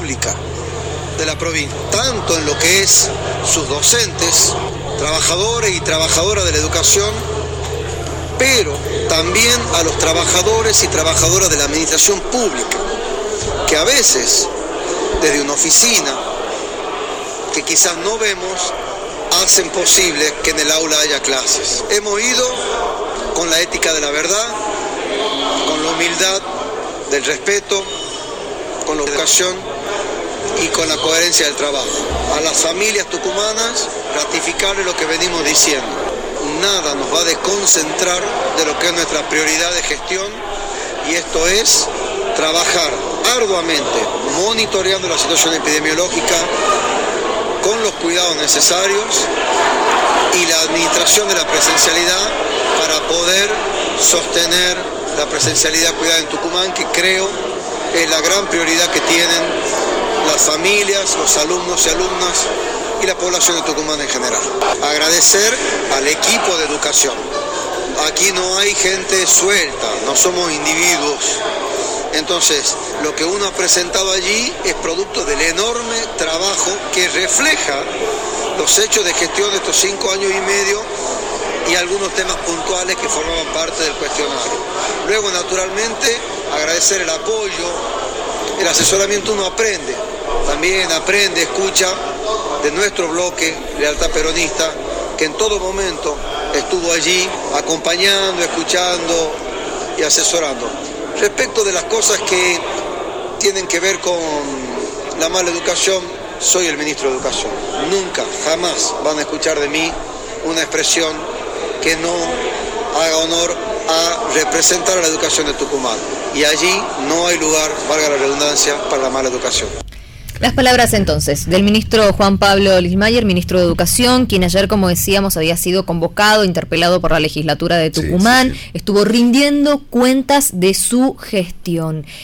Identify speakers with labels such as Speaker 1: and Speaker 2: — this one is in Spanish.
Speaker 1: pública de la provincia, tanto en lo que es sus docentes, trabajadores y trabajadoras de la educación, pero también a los trabajadores y trabajadoras de la administración pública, que a veces, desde una oficina, que quizás no vemos, hacen posible que en el aula haya clases. Hemos ido con la ética de la verdad, con la humildad del respeto, con la educación y con la coherencia del trabajo. A las familias tucumanas, ratificarles lo que venimos diciendo. Nada nos va a desconcentrar de lo que es nuestra prioridad de gestión, y esto es trabajar arduamente, monitoreando la situación epidemiológica, con los cuidados necesarios y la administración de la presencialidad para poder sostener la presencialidad cuidada en Tucumán, que creo es la gran prioridad que tienen las familias, los alumnos y alumnas y la población de Tucumán en general. Agradecer al equipo de educación. Aquí no hay gente suelta, no somos individuos. Entonces, lo que uno ha presentado allí es producto del enorme trabajo que refleja los hechos de gestión de estos 5 años y medio y algunos temas puntuales que formaban parte del cuestionario. Luego, naturalmente, agradecer el apoyo, el asesoramiento. Uno aprende, también aprende, escucha de nuestro bloque Lealtad Peronista, que en todo momento estuvo allí acompañando, escuchando y asesorando. Respecto de las cosas que tienen que ver con la mala educación, soy el ministro de Educación. Nunca, jamás van a escuchar de mí una expresión que no haga honor a representar a la educación de Tucumán. Y allí no hay lugar, valga la redundancia, para la mala educación.
Speaker 2: Las palabras entonces del ministro Juan Pablo Lismayer, ministro de Educación, quien ayer, como decíamos, había sido convocado, interpelado por la legislatura de Tucumán, estuvo rindiendo cuentas de su gestión.